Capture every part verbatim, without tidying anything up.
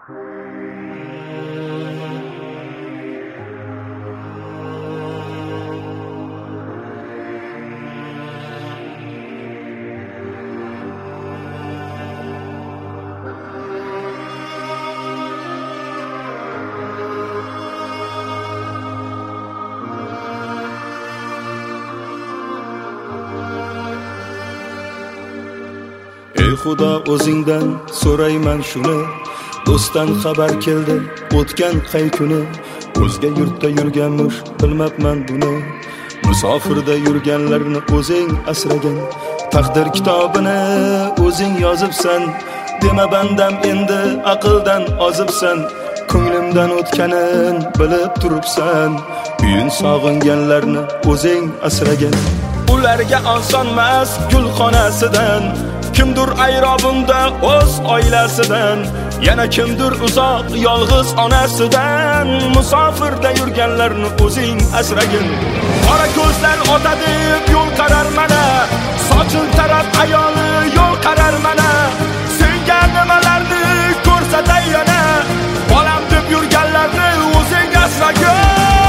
Ey Xudo, o'zingdan so'rayman shuni, do'stdan xabar keldi o'tgan qay kuni. O'zga yurtda yurganmish, bilmabman buni. Musofirda yurganlarni o'zing asragin, taqdir kitobini o'zing yozibsan. Dema bandam endi aqldan ozibsan, ko'nglimdan o'tganin bilib turibsan. Uyin sog'inganlarni o'zing asragin, ularga osonmas gulxonasidan. Kimdir ayrobunda o'z oilasidan, yana kimdir uzoq yolg'iz onasidan. Musofirda yurganlarni o'zing asragin. Qora ko'zlar ota deb yo'l qarar mana, sochil taraf ayoli yo'l qarar mana. Senga nimalarni ko'rsatay yana, bolam deb yurganlarni o'zing asragin.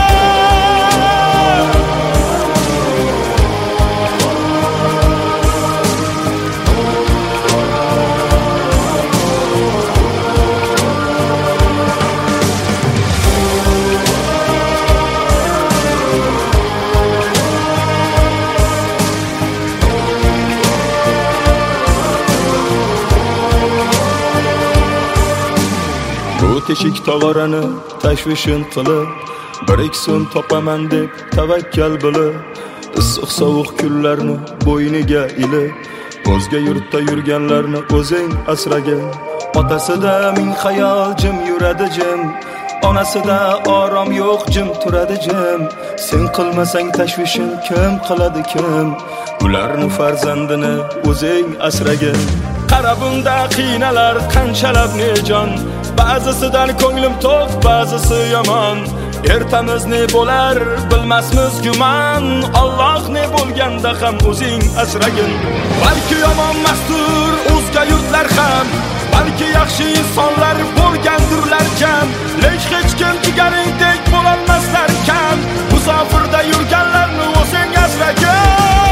Teshik tog'orani tashvishin qilib, bir ikki so'm topaman deb tavakkal bo'lib, issiq sovuq kunlarni bo'yniga ilib, o'zga yurtda yurganlarni o'zing asragin. Otasida ming xayol jim yuradi jim, onasida orom yo'q jim turadi jim. Sen qilmasang tashvishin kim qiladi kim? Ularni farzandini o'zing asragin. Qara bunda qiynalar qanchalab nejon, ba'zisidan ko'nglim to'q, ba'zisi yomon. Ertamiz ne bo'lar bilmasmiz gumon, Alloh ne bo'lganda ham o'zing asragin. Balki yomon mastur o'zga yurtlar ham, balki yaxshi insonlar bo'lgandirlar kam, lek hech kim jigaringdek bo'lolmaslar kam. Musofirda yurganlarni o'zing asragin.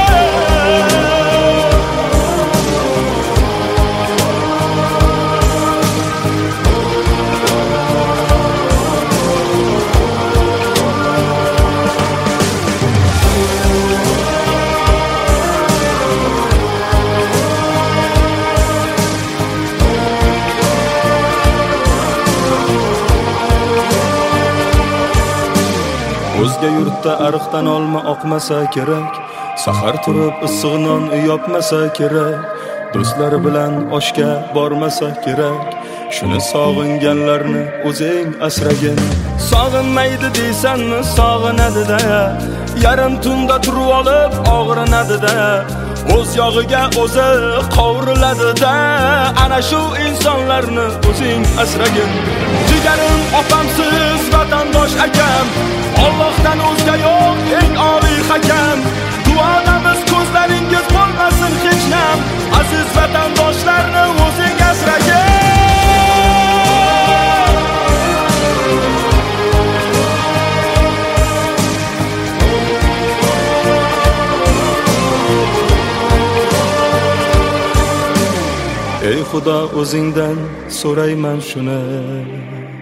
O'zga yurtda ariqdan olma oqmasa kerak, sahar turib issiq non yopmasa kerak, do'stlari bilan oshga bormasa kerak. Shuni sog'inganlarni o'zing asragin. Sog'inmaydi deysanmi, sog'inadi-da, yarim tunda turib olib og'rinadi-da, o'z yog'iga o'zi qovuriladi-da. Ana shu insonlarni o'zing asragin. Jigarim opamsiz vatandosh akam, Allohdan o'zga yo'q eng oliy hakam. Duodamiz ko'zlaringiz bo'lmasin hech nam, aziz vatandoshlarni o'zing asragin. Ey Xudo, o'zingdan so'rayman shuni.